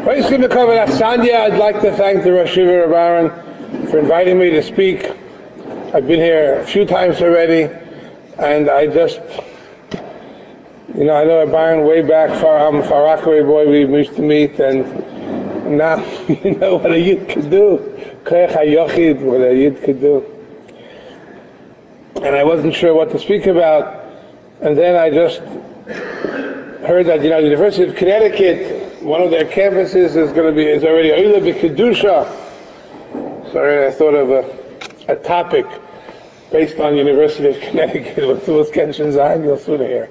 I'd like to thank the Rosh Yeshiva of Aaron for inviting me to speak. I've been here a few times already, and I just, I know Aaron way back, I'm a Far Rockaway boy, we used to meet, and now, what a Yid could do. Koyach HaYochid, what a Yid could do. And I wasn't sure what to speak about, and then I just heard that, University of Connecticut, one of their campuses is already Oila B'Kedusha. So I thought of a topic based on University of Connecticut with Louis Kenshin Zayin, you'll soon hear.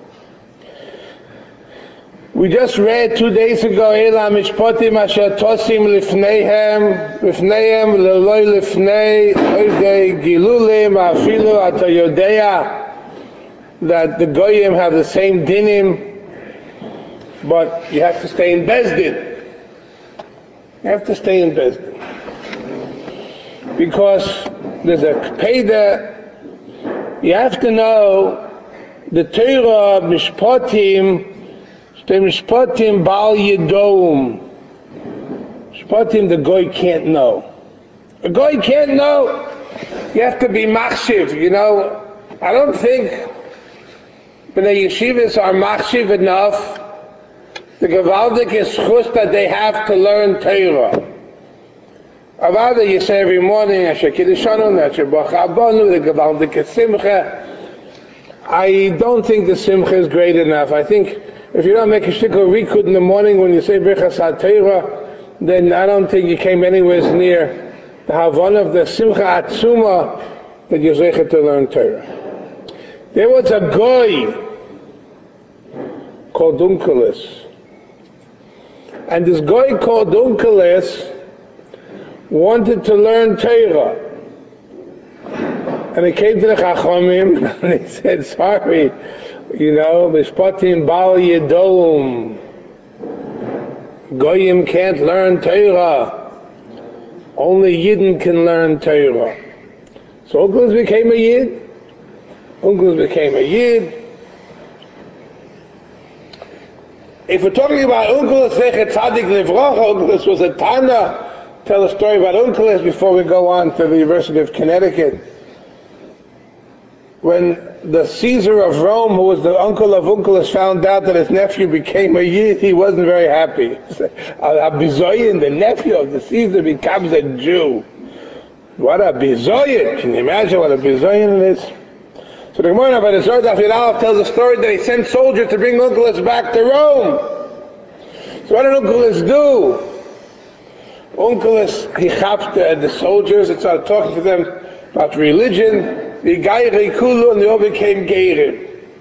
We just read 2 days ago, Ela Mishpotim Asher Tosim Lifneihem Leloi Lifnei Oidei Gilulim Afilu Ata Yodea, that the Goyim have the same dinim, but you have to stay in Bezdin. You have to stay in Bezdin. Because there's a Peda, you have to know the Torah Mishpatim, Mishpatim Bal Yedom. Mishpatim the Goy can't know. A Goy can't know. You have to be Machshiv, I don't think B'nai Yeshivas are Machshiv enough. The Gavaldik is chus that they have to learn Torah. Avada, you say every morning, Asher Kiddushanun, Asher Bach Abonu, the Gavaldik is Simcha. I don't think the Simcha is great enough. I think if you don't make a shtickle rikud in the morning when you say Birchas HaTorah, then I don't think you came anywhere near the Havana of the Simcha Atzuma that you're zeichet to learn Torah. There was a guy called Unkelis. And this guy called Unkelis wanted to learn Torah. And he came to the Chachamim and he said, sorry, Mishpatim Bal Yedom. Goyim can't learn Torah. Only Yidden can learn Torah. So Unkelis became a Yid. If we're talking about Unkelis Zechet Tzadik Livrocha, Unkelis was a Tana. Tell a story about Unkelis before we go on to the University of Connecticut. When the Caesar of Rome, who was the uncle of Unkelis, found out that his nephew became a Yid, he wasn't very happy. A bizoyin, the nephew of the Caesar, becomes a Jew. What a bizoyin! Can you imagine what a bizoyin it is? So the Gemara about Ezra Daf Yud tells a story that he sent soldiers to bring Unkelis back to Rome. So what did Unkelis do? Unkelis, he chapped the soldiers and started talking to them about religion. The Gairi Kulu, and they all became Geirim.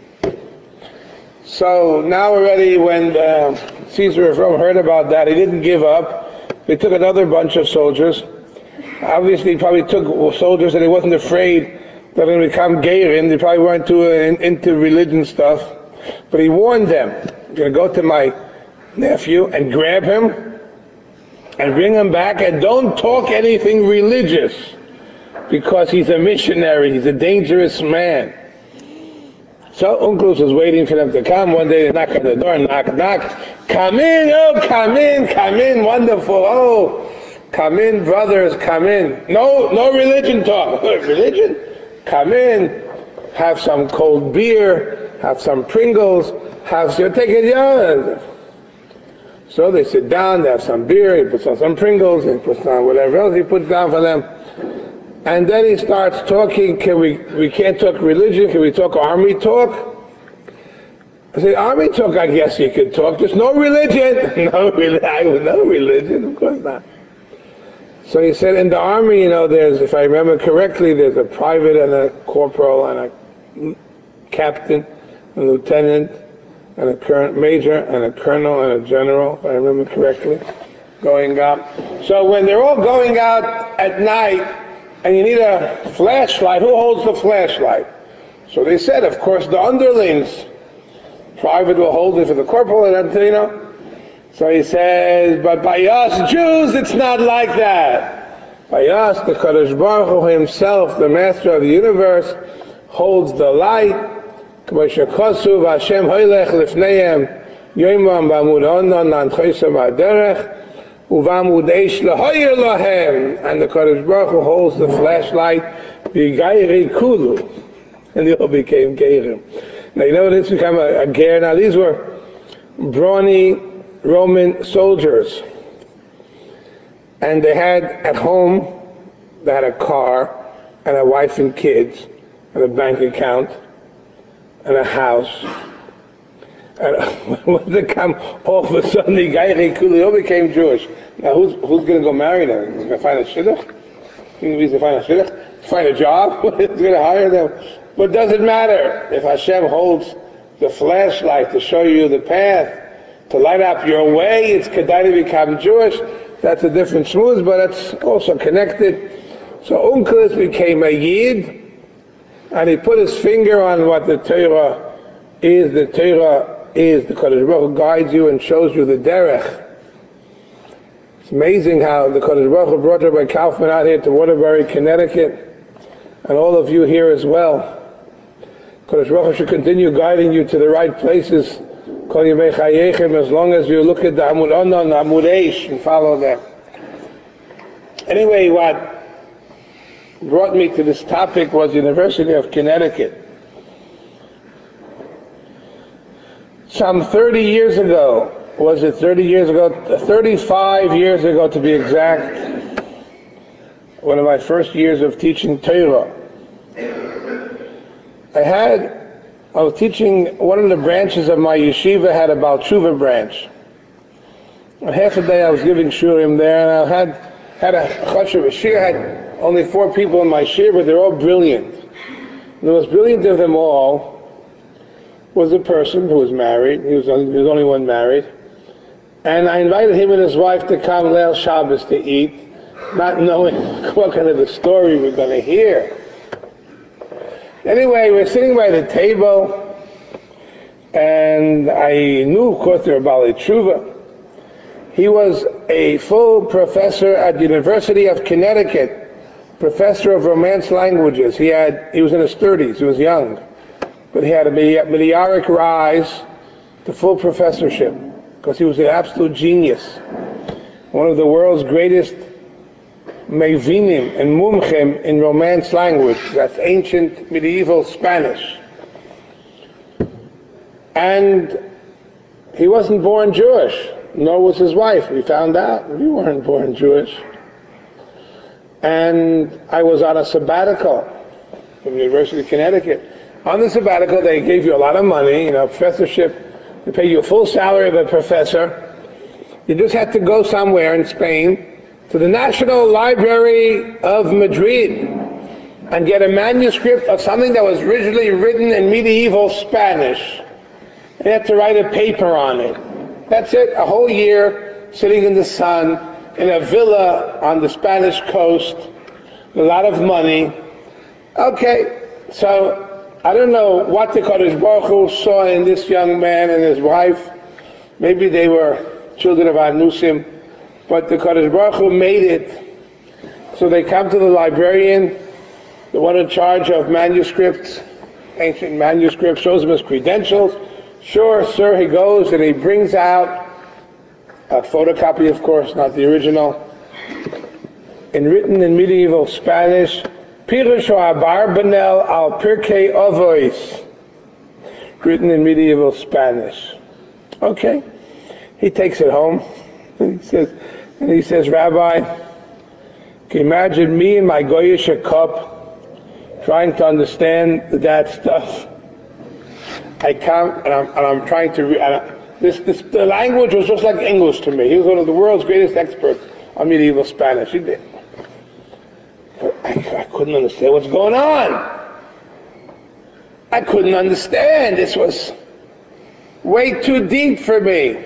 So now already when Caesar of Rome heard about that, he didn't give up. They took another bunch of soldiers. Obviously, he probably took soldiers that he wasn't afraid they're going to become Geirim. They probably weren't too into religion stuff. But he warned them, you're going to go to my nephew and grab him and bring him back, and don't talk anything religious, because he's a missionary, he's a dangerous man. So Unkelis was waiting for them to come. One day they knock on the door, knock. Come in, come in, wonderful. Oh, come in, brothers, come in. No religion talk. Religion? Come in, have some cold beer, have some Pringles, take it young. So they sit down, they have some beer, he puts on some Pringles, he puts on whatever else he puts down for them. And then he starts talking, we can't talk religion, can we talk army talk? I said, army talk, I guess you could talk, just no religion. No religion, of course not. So he said, in the army, there's, if I remember correctly, there's a private and a corporal and a captain, a lieutenant, and a current major, and a colonel, and a general, if I remember correctly, going out. So when they're all going out at night, and you need a flashlight, who holds the flashlight? So they said, of course, the underlings. Private will hold it for the corporal, and So he says, but by us Jews, it's not like that. By us, the Kadosh Baruch Hu himself, the master of the universe, holds the light. Hashem hoylech lifneihem yoimam b'amud onon lanchoisam haderech. Uvamud eish lahoyer lahem, and the Kadosh Baruch Hu holds the flashlight, v'gayri kulu, and they all became geirim. Now you know this became a ger. Now these were brawny Roman soldiers, and they had at home, they had a car, and a wife and kids, and a bank account, and a house. And when they come, all of a sudden, the guy all became Jewish. Now, who's going to go marry them? He's going to find a shidduch? He's going to find a shidduch? Find a job? He's going to hire them? But it doesn't matter. If Hashem holds the flashlight to show you the path, to light up your way, it's kedai to become Jewish. That's a different shmooze, but it's also connected. So Onkelos became a Yid, and he put his finger on what the Torah is. The Torah is the Kadosh Baruch Hu guides you and shows you the derech. It's amazing how the Kadosh Baruch Hu brought Rabbi Kaufman out here to Waterbury, Connecticut, and all of you here as well. Kadosh Baruch Hu should continue guiding you to the right places, Kol Yemei Chayechem, as long as you look at the Amud Onan, the Amud Eish, and follow them. Anyway, what brought me to this topic was the University of Connecticut. Some 30 years ago, was it 30 years ago? 35 years ago to be exact, one of my first years of teaching Torah. I was teaching, one of the branches of my yeshiva had a Baal Tshuva branch. And half a day I was giving shurim there, and I had a chashuv. Shir had only 4 people in my shir, but they're all brilliant. And the most brilliant of them all was a person who was married. He was the only one married. And I invited him and his wife to come Leil Shabbos to eat, not knowing what kind of a story we're going to hear. Anyway, we're sitting by the table, and I knew, of course, they were Baalei Tshuva. He was a full professor at the University of Connecticut, professor of Romance languages. He was in his 30s, he was young. But he had a meteoric rise to full professorship because he was an absolute genius. One of the world's greatest mevinim and mumchim in Romance language. That's ancient medieval Spanish. And he wasn't born Jewish, nor was his wife. We found out we weren't born Jewish. And I was on a sabbatical from the University of Connecticut. On the sabbatical, they gave you a lot of money, professorship. They pay you a full salary of a professor. You just had to go somewhere in Spain to the National Library of Madrid and get a manuscript of something that was originally written in medieval Spanish. And you had to write a paper on it. That's it, a whole year sitting in the sun in a villa on the Spanish coast, a lot of money. Okay, so I don't know what the Kadosh Baruch Hu saw in this young man and his wife. Maybe they were children of Anusim, but the Kadosh Baruch Hu made it. So they come to the librarian, the one in charge of manuscripts, ancient manuscripts, shows him his credentials. Sure, sir, he goes and he brings out a photocopy, of course, not the original, and written in medieval Spanish, Pirush Abarbanel al Pirkei Avos, written in medieval Spanish. Okay, he takes it home, and he says, Rabbi, can you imagine me in my Goyish cup trying to understand that stuff? I come and I'm trying to read. The language was just like English to me. He was one of the world's greatest experts on medieval Spanish. He did. But I couldn't understand what's going on. I couldn't understand. This was way too deep for me.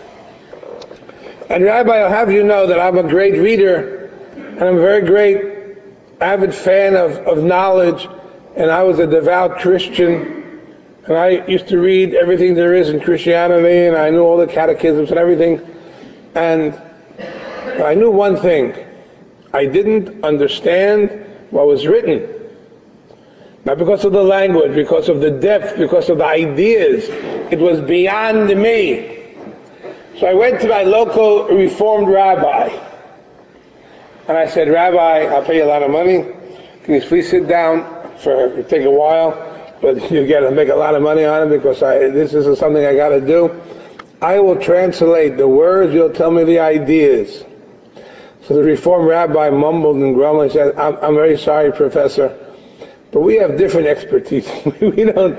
And Rabbi, I'll have you know that I'm a great reader, and I'm a very great, avid fan of knowledge, and I was a devout Christian, and I used to read everything there is in Christianity, and I knew all the catechisms and everything, and I knew one thing. I didn't understand what was written. Not because of the language, because of the depth, because of the ideas. It was beyond me. So I went to my local Reformed rabbi, and I said, Rabbi, I'll pay you a lot of money. Can you please sit down it'll take a while, but you got to make a lot of money on it because this is something I got to do. I will translate the words, you'll tell me the ideas. So the Reformed rabbi mumbled and grumbled and said, I'm very sorry, Professor, but we have different expertise. we don't,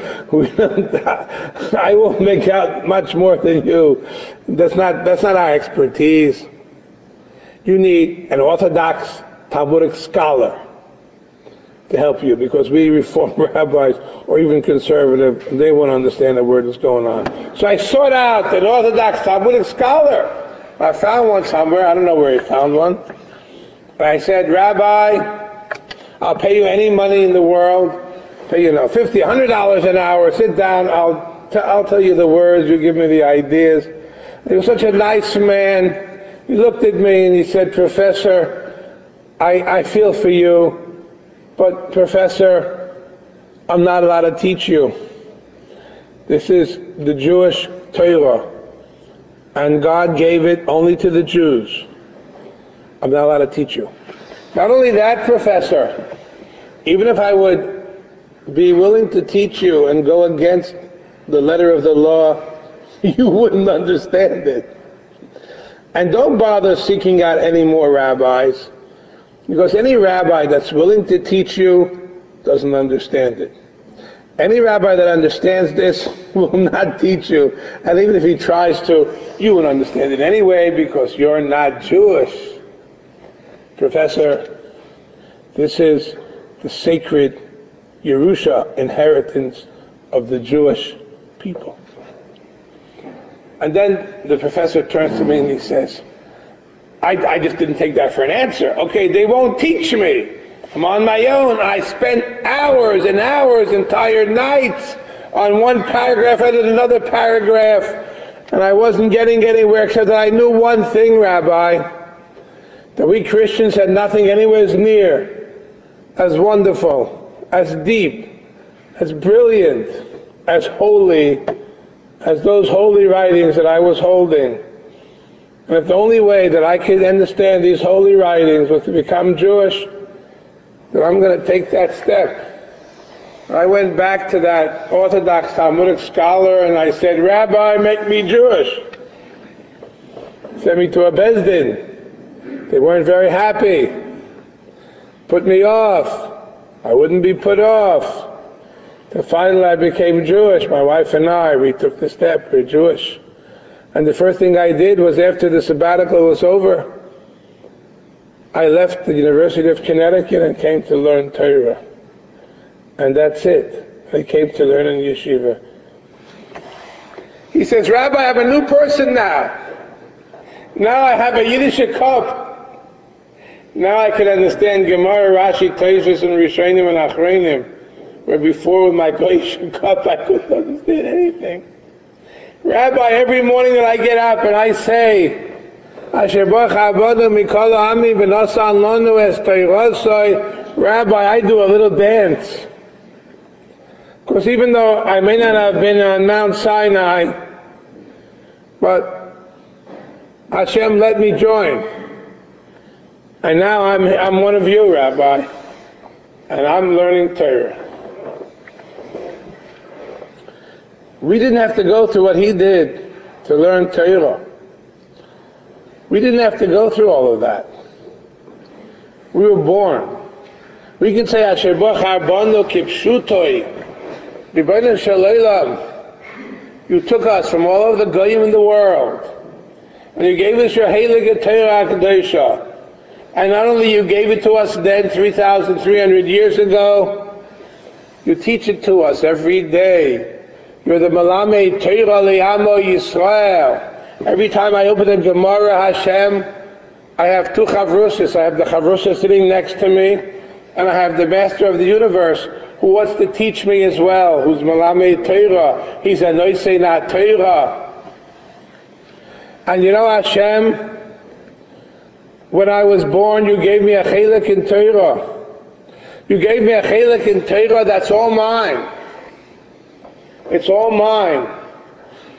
I won't make out much more than you. That's not our expertise. You need an Orthodox Talmudic scholar to help you, because we Reformed rabbis, or even conservative, they won't understand a word that's going on. So I sought out an Orthodox Talmudic scholar. I found one somewhere. I don't know where he found one. And I said, Rabbi, I'll pay you any money in the world. Pay you, $50, $100 an hour. Sit down. I'll tell you the words. You give me the ideas. He was such a nice man. He looked at me and he said, Professor, I feel for you. But, Professor, I'm not allowed to teach you. This is the Jewish Torah, and God gave it only to the Jews. I'm not allowed to teach you. Not only that, Professor, even if I would be willing to teach you and go against the letter of the law, you wouldn't understand it. And don't bother seeking out any more rabbis, because any rabbi that's willing to teach you doesn't understand it. Any rabbi that understands this will not teach you. And even if he tries to, you won't understand it anyway because you're not Jewish. Professor, this is the sacred Yerusha, inheritance of the Jewish people. And then the professor turns to me and he says, I just didn't take that for an answer. Okay, they won't teach me. I'm on my own. I spent hours and hours, entire nights, on one paragraph and another paragraph, and I wasn't getting anywhere except that I knew one thing, Rabbi, that we Christians had nothing anywhere near as wonderful, as deep, as brilliant, as holy as those holy writings that I was holding. And if the only way that I could understand these holy writings was to become Jewish, then I'm going to take that step. I went back to that Orthodox Talmudic scholar and I said, Rabbi, make me Jewish. Sent me to a Beis Din. They weren't very happy. Put me off. I wouldn't be put off. So finally I became Jewish. My wife and I, we took the step. We're Jewish. And the first thing I did was, after the sabbatical was over, I left the University of Connecticut and came to learn Torah. And that's it. I came to learn in yeshiva. He says, Rabbi, I'm a new person now. Now I have a Yiddish cup. Now I can understand Gemara, Rashi, Tosfos, and Rishonim and Achronim, where before with my Goyish cup I couldn't understand anything. Rabbi, every morning that I get up and I say, Asher Baruch Abadu Mikol Ami V'Nosan Lonu Es Torasoi, Rabbi, I do a little dance. Because even though I may not have been on Mount Sinai, but Hashem let me join. And now I'm one of you, Rabbi, and I'm learning Torah. We didn't have to go through what he did to learn Torah. We didn't have to go through all of that. We were born. We can say, Asher Baruch Harbanu Kipshutoi, Ribono Shel Olam. You took us from all over the Goyim in the world, and you gave us your Heilige Torah HaKadosha. And not only you gave it to us then, 3,300 years ago, you teach it to us every day. You're the Malamed Torah Le'amo Yisrael. Every time I open the Gemara, Hashem, I have two Chavrusas. I have the Chavrusa sitting next to me, and I have the Master of the Universe, who wants to teach me as well, who's Malamed Torah. He's a Noisei Na Torah. And you know, Hashem, when I was born, you gave me a chelik in Torah. You gave me a chelik in Torah that's all mine. It's all mine.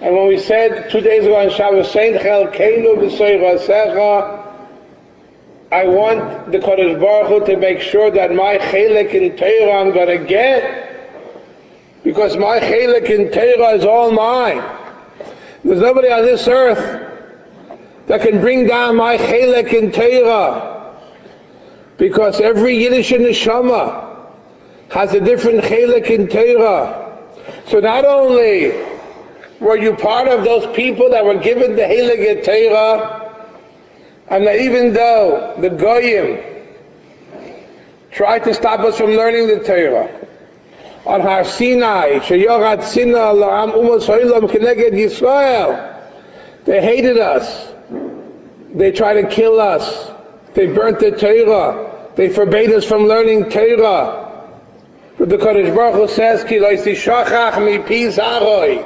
And when we said 2 days ago on Shabbos, Sein Chelkeinu B'Soirasecha, I want the Kodesh Baruch Hu to make sure that my chelik in Torah I'm going to get, because my chelik in Torah is all mine. There's nobody on this earth that can bring down my chelik in Torah, because every Yiddish neshama has a different chelik in Torah. So not only were you part of those people that were given the Heilige Torah, and that even though the Goyim tried to stop us from learning the Torah, on Har Sinai, Sheyorat Sinah La'am Umos Ha'olam Keneged Yisrael, they hated us. They tried to kill us. They burnt the Torah. They forbade us from learning Torah. But the Kodesh Baruch Hu says, Ki lo yisishachach mi pi zaroi.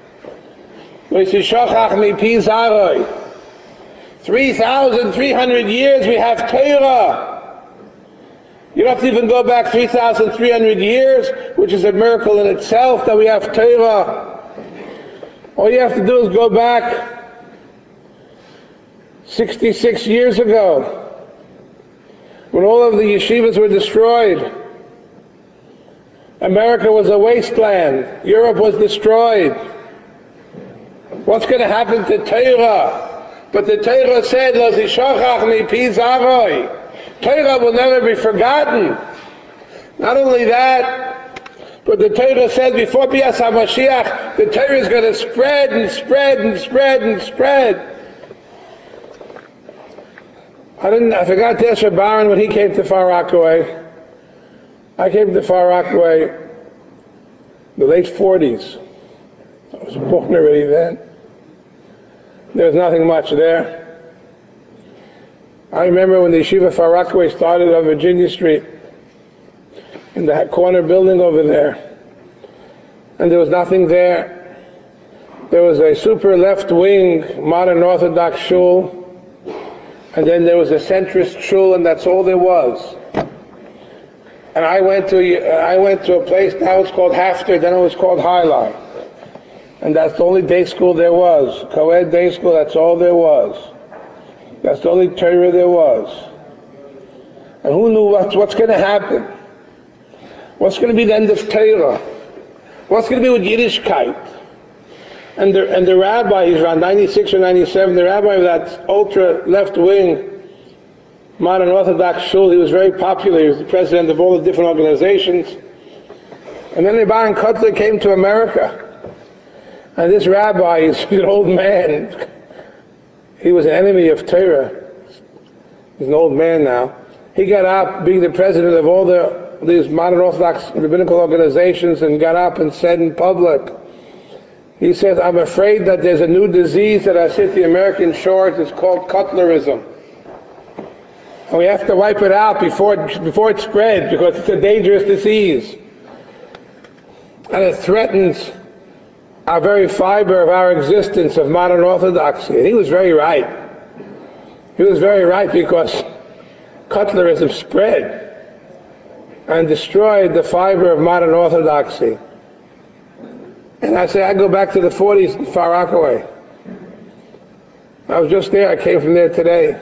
3,300 years we have Torah. You don't have to even go back 3,300 years, which is a miracle in itself that we have Torah. All you have to do is go back 66 years ago, when all of the yeshivas were destroyed. America was a wasteland. Europe was destroyed. What's going to happen to Torah? But the Torah said, Lo zishachach mi pi zaroi. Torah will never be forgotten. Not only that, but the Torah said before Bias HaMashiach, the Torah is going to spread and spread and spread and spread. I forgot to ask Baron when he came to Far Rockaway. I came to Far Rockaway in the late 40s. I was born already then. There was nothing much there. I remember when the Yeshiva Far Rockaway started on Virginia Street, in the corner building over there, and there was nothing there. There was a super left-wing modern Orthodox shul, and then there was a centrist shul, and that's all there was. And I went to a place, now it's called Hafter, then it was called Highline. And that's the only day school there was. Co-ed day school, that's all there was. That's the only Torah there was. And who knew what's going to happen? What's going to be the end of Torah? What's going to be with Yiddishkeit? And the rabbi, he's around 96 or 97, the rabbi of that ultra left-wing modern Orthodox shul, he was very popular. He was the president of all the different organizations. And then the Baron Kotler came to America. And this rabbi is an old man. He was an enemy of Torah. He's an old man now. He got up, being the president of all these modern Orthodox rabbinical organizations, and got up and said in public, he says, I'm afraid that there's a new disease that has hit the American shores. It's called Cutlerism. And we have to wipe it out before it spreads, because it's a dangerous disease. And it threatens our very fiber of our existence of modern Orthodoxy. And he was very right. He was very right, because Cutlerism spread and destroyed the fiber of modern Orthodoxy. And I say, I go back to the 40s in Far Rockaway. I was just there. I came from there today.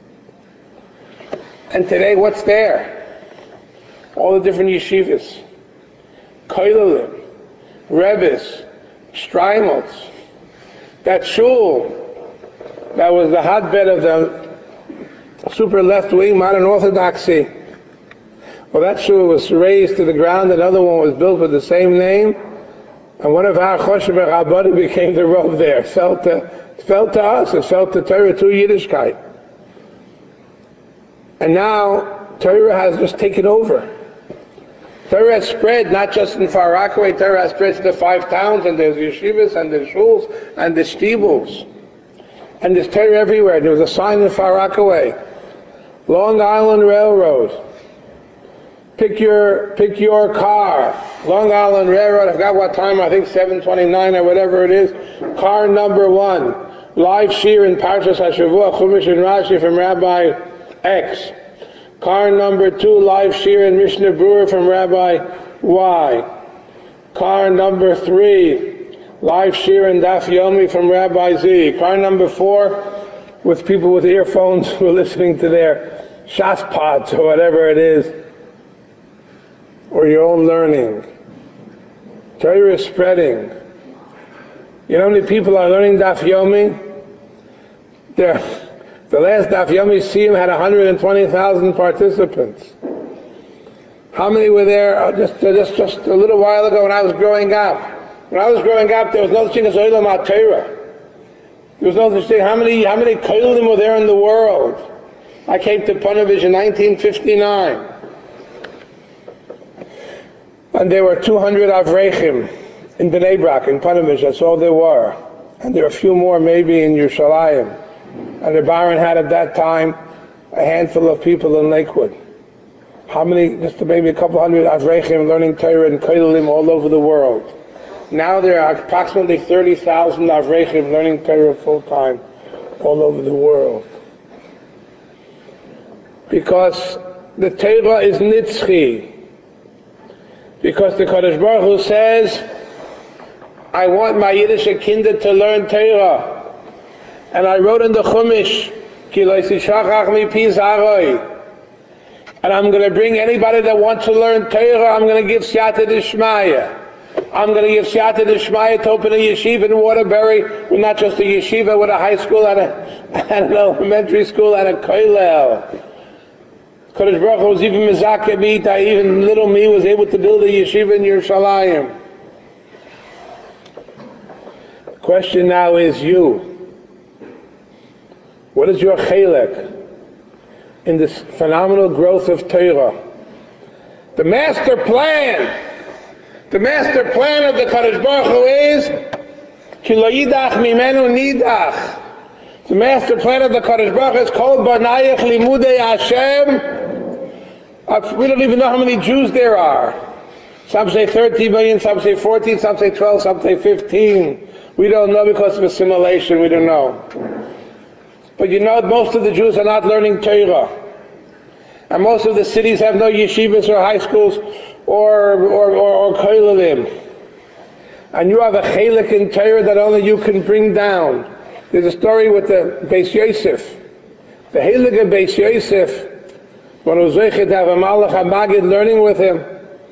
And today, what's there? All the different yeshivas, koilelim, rebbes, Streimels, that shul that was the hotbed of the super left-wing modern Orthodoxy. Well, that shul was razed to the ground. Another one was built with the same name, and one of our Choshev Rabbanim became the Rav there. It fell to us. It fell to Torah, to Yiddishkeit. And now Torah has just taken over. Torah has spread not just in Far Rockaway. Torah has spread to the 5 towns, and there's yeshivas, and there's shuls, and there's shtibels. And there's Torah everywhere. There was a sign in Far Rockaway, Long Island Railroad. Pick your car. Long Island Railroad, I forgot what time, I think 7:29 or whatever it is. Car number 1. Live shir in Parshas HaShavua, Chumash and Rashi from Rabbi X. Car number 2, live shir in Mishnah Brewer from Rabbi Y. Car number 3, Live shir and Daf Yomi from Rabbi Z. Car number 4 with people with earphones who are listening to their shas pods or whatever it is, or your own learning. Torah is spreading. You know how many people are learning Daf Yomi? The last Daf Yomi Siyum had 120,000 participants. How many were there just a little while ago when I was growing up? When I was growing up, there was no such thing as Olam HaTorah. There was no such thing. How many kolim were there in the world? I came to Ponevezh in 1959. And there were 200 Avrechim in Bnei Brak, in Ponevezh. That's all there were. And there were a few more maybe in Yerushalayim. And the Baron had at that time a handful of people in Lakewood. How many? Just maybe a couple hundred Avrechim learning Torah and kolim all over the world. Now there are approximately 30,000 Avrechim learning Torah full time all over the world. Because the Torah is nitzchi. Because the Kadosh Baruch Hu says, I want my Yiddish kinder to learn Torah. And I wrote in the Chumash, Ki lo yishachach mi pi zaroi. And I'm going to bring anybody that wants to learn Torah, I'm going to give Siyata D'Shmaya. I'm going to give Siyata D'Shmaya to open a yeshiva in Waterbury, with not just a yeshiva, with a high school and an elementary school and a kollel. Kadosh Baruch Hu was even mezakeh me, even little me was able to build a yeshiva in Yerushalayim. The question now is you. What is your chelek in this phenomenal growth of Torah? The master plan of the Kadosh Baruch Hu is Ki lo yidach mimenu nidach. The master plan of the Kadosh Baruch Hu is Kol banayach limudei Hashem. We don't even know how many Jews there are. Some say 13 million, some say 14, some say 12, some say 15. We don't know because of assimilation, we don't know. But you know, most of the Jews are not learning Torah. And most of the cities have no yeshivas or high schools or kollelem. And you have a chelik in Torah that only you can bring down. There's a story with the Beis Yosef. The Heilige Beis Yosef, when he was zeichet to have a Malach HaMagid learning with him,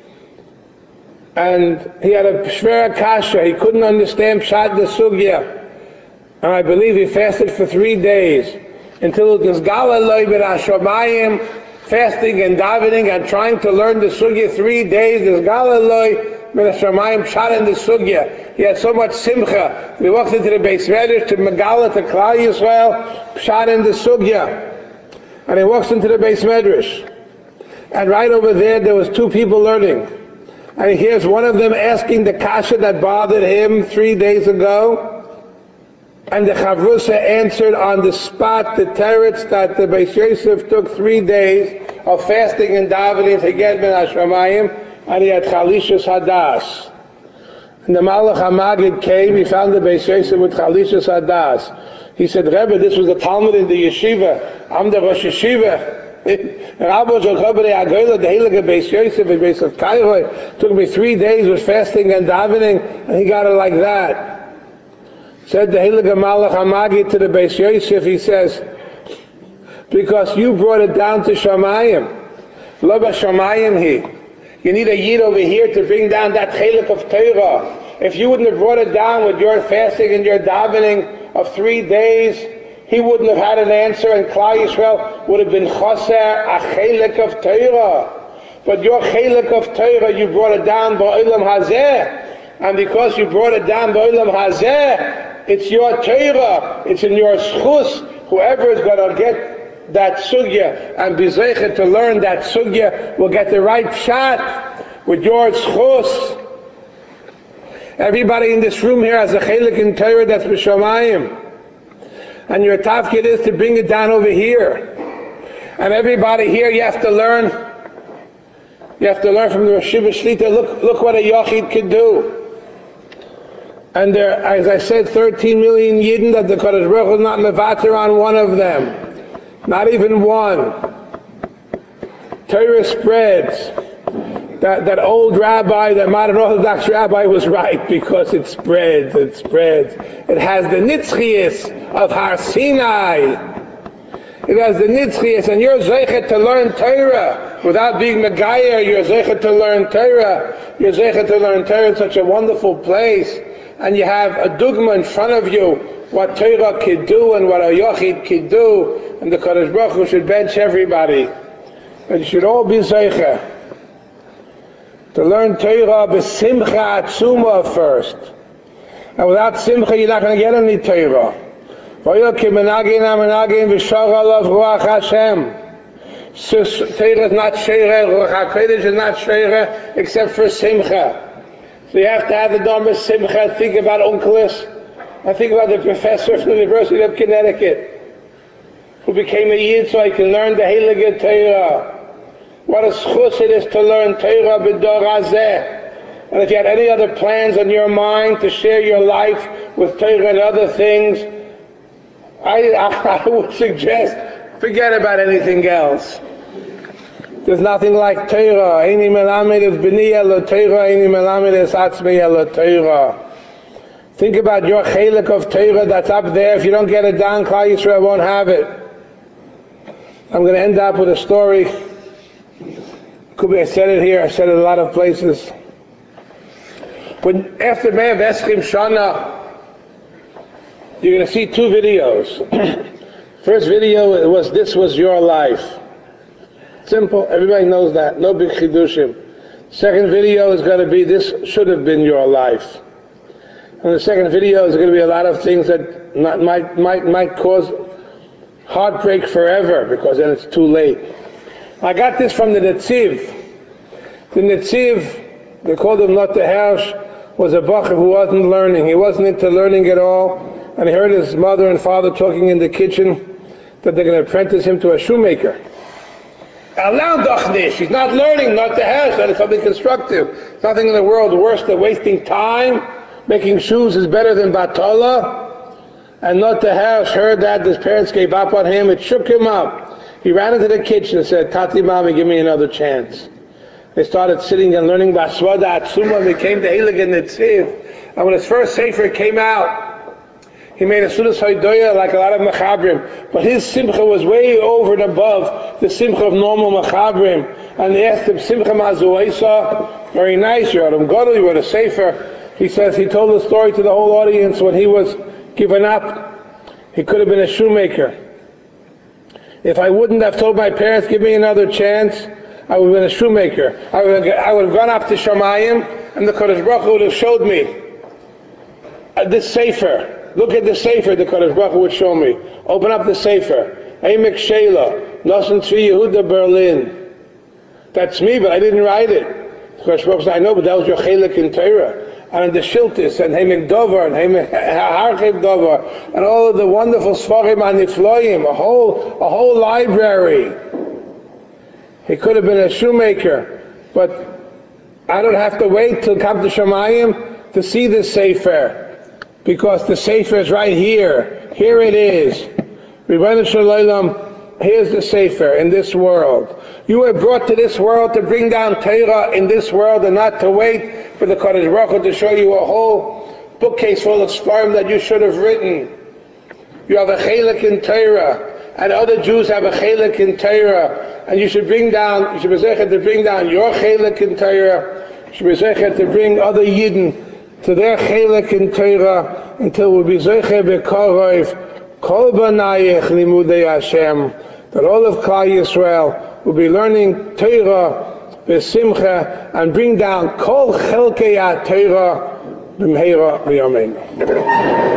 and he had a shvera kasha, he couldn't understand Pshat the Sugya, and I believe he fasted for 3 days, until it was Galaloi ben Hashomayim, fasting and davening and trying to learn the Sugya 3 days, there's Galaloi ben Hashomayim Pshat in the Sugya. He had so much simcha, he walked into the Beis Medrash to Megala, to Klal Yisrael, Pshat in the Sugya. And he walks into the Beis Medrash. And right over there was 2 people learning. And he hears one of them asking the kasha that bothered him 3 days ago. And the Chavrusa answered on the spot the teretz that the Beis Yosef took 3 days of fasting and davening to get Ben Hashomayim, and he had Chalishas Hadas. And the Malach HaMagid came, he found the Beis Yosef with Chalishas Hadas. He said, Rebbe, this was the Talmud in the yeshiva. I'm the Rosh Yeshiva. Rabbi Zolchobere Agoyla, the Heilige Beis Yosef, the Beis of Kairoi, took me 3 days with fasting and davening, and he got it like that. Said the Heilige Malach HaMagid to the Beis Yosef, he says, because you brought it down to Shamayim. Lo b'Shamayim he. You need a Yid over here to bring down that chelik of Torah. If you wouldn't have brought it down with your fasting and your davening of 3 days, he wouldn't have had an answer, and Klal Yisrael would have been choser a chelik of Torah. But your chelik of Torah, you brought it down ba'olam hazeh, and because you brought it down ba'olam hazeh, it's your Torah, it's in your schus. Whoever is going to get that sugya and be zeichet to learn that sugya will get the right shot with your schus. Everybody in this room here has a chelik in Torah that's b'shamayim. And your tafkid is to bring it down over here. And everybody here, you have to learn. You have to learn from the Rosh Shlita. Look what a Yochid can do. And there, as I said, 13 million Yidden that the Kadosh Baruch Hu is not mevater on one of them. Not even one. Torah spreads. that old rabbi, that modern Orthodox rabbi was right, because it spreads, it spreads. It has the nitzchias of Har Sinai. It has the nitzchias, and you're zeichet to learn Torah without being megayer. You're zeichet to learn Torah. You're zeichet to learn Torah in such a wonderful place, and you have a dugma in front of you what Torah could do and what a yochid could do, and the Kadosh Baruch Hu should bench everybody. And you should all be zeichet to learn Torah b'simcha atzuma first, and without simcha you're not going to get any Torah. Torah is not sheireh, Ruach HaKodesh is not sheireh, except for simcha. So you have to have the Dharma simcha. Think about Onkelos. I think about the professor from the University of Connecticut, who became a Yid so he can learn the Heilige Torah. What a schus it is to learn Torah b'dor hazeh. And if you had any other plans on your mind to share your life with Torah and other things, I would suggest forget about anything else. There's nothing like Torah. Eini melamed es b'ni elo Torah, eini melamed es atzmi elo Torah. Think about your chelik of Torah that's up there. If you don't get it down, Klal Yisrael won't have it. I'm going to end up with a story. Could be I said it here, I said it a lot of places. When after Me'av Eschim Shana, you're going to see two videos. First video was "This Was Your Life." Simple, everybody knows that. No big chidushim. Second video is going to be "This Should Have Been Your Life." And the second video is going to be a lot of things that might cause heartbreak forever, because then it's too late. I got this from the Netziv. The Netziv, they called him Not the Hersh, was a bacher who wasn't learning. He wasn't into learning at all. And he heard his mother and father talking in the kitchen that they're going to apprentice him to a shoemaker. He's not learning, not the Hersh, that is something constructive. Nothing in the world worse than wasting time. Making shoes is better than Batola. And not the Hersh heard that, his parents gave up on him. It shook him up. He ran into the kitchen and said, Tati, Mami, give me another chance. They started sitting and learning Baswada Atzuma, and became the Heilige Netziv. And when his first sefer came out, he made a Sudas Haidoya like a lot of Mechabrim. But his simcha was way over and above the simcha of normal Mechabrim. And they asked him, Simcha Mazuesa, very nice, you're Adam Gadol, you wrote a sefer. He says he told the story to the whole audience when he was given up. He could have been a shoemaker. If I wouldn't have told my parents, give me another chance, I would have been a shoemaker. I would have gone up to Shamayim, and the Kadosh Baruch Hu would have showed me this sefer. Look at the sefer the Kadosh Baruch Hu would show me. Open up the sefer. Eimek Sheila, Nosson Tzvi Yehuda Berlin. That's me, but I didn't write it. The Kadosh Baruch Hu said, I know, but that was your chelik in Torah. And in the Shiltis, and Heimek Dover, and Heimek Harchev Dover, and all of the wonderful Sfarim Anifloim, a whole library. He could have been a shoemaker, but I don't have to wait till come to Shamayim to see this sefer, because the sefer is right here. Here it is. Ribbono Shel Olam, here's the sefer in this world. You were brought to this world to bring down Torah in this world, and not to wait for the Kadosh Baruch Hu to show you a whole bookcase full of sfarim that you should have written. You have a chelik in Torah, and other Jews have a chelik in Torah, and you should be zeichet to bring down your chelik in Torah. You should be zeichet to bring other Yidden to their chelik in Torah, until we be zeichet b'korov kol banayich limudei Hashem, that all of Klal Yisrael will be learning Torah b'simcha and bring down kol chelkei HaTorah b'mheira b'yameinu.